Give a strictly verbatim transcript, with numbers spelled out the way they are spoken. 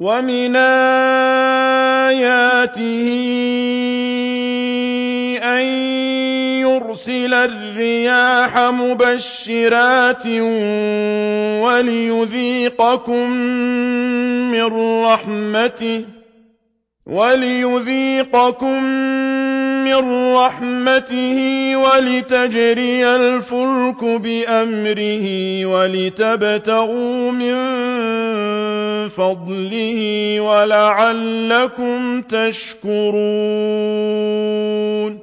وَمِنْ آيَاتِهِ أَن يُرْسِلَ الرِّيَاحَ مُبَشِّرَاتٍ وَلِيُذِيقَكُم مِّن رَّحْمَتِهِ وَلِيُذِيقَكُم مِّن رَّحْمَتِهِ وَلِتَجْرِيَ الْفُلْكُ بِأَمْرِهِ وَلِتَبْتَغُوا مِن فَضْلِهِ وَلَعَلَّكُمْ تَشْكُرُونَ